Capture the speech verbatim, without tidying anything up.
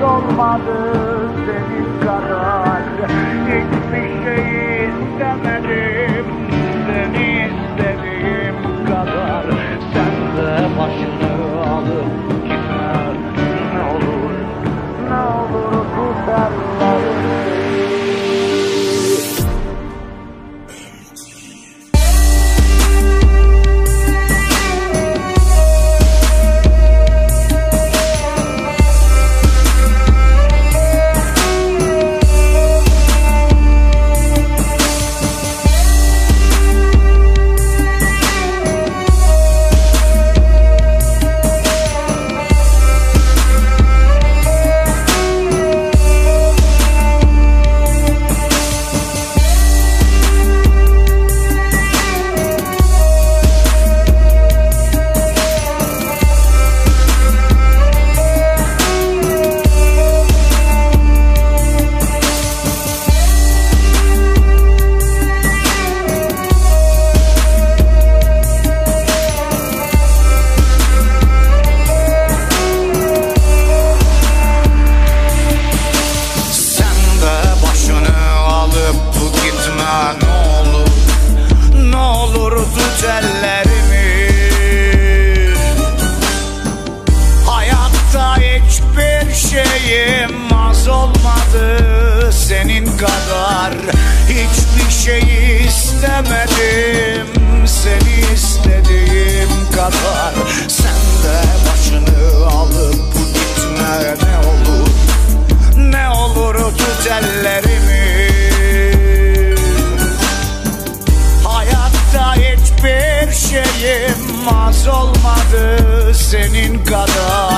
olmadı senin kadar. Hiçbir şey istemedim seni istediğim kadar. Sen de başını alıp gitme, ne olur ne olur tut ellerini. Senin kadar hiçbir şey istemedim seni istediğim kadar. Sen de başını alıp gitme, ne olur ne olur tut ellerimi. Hayatta hiçbir şeyim az olmadı senin kadar.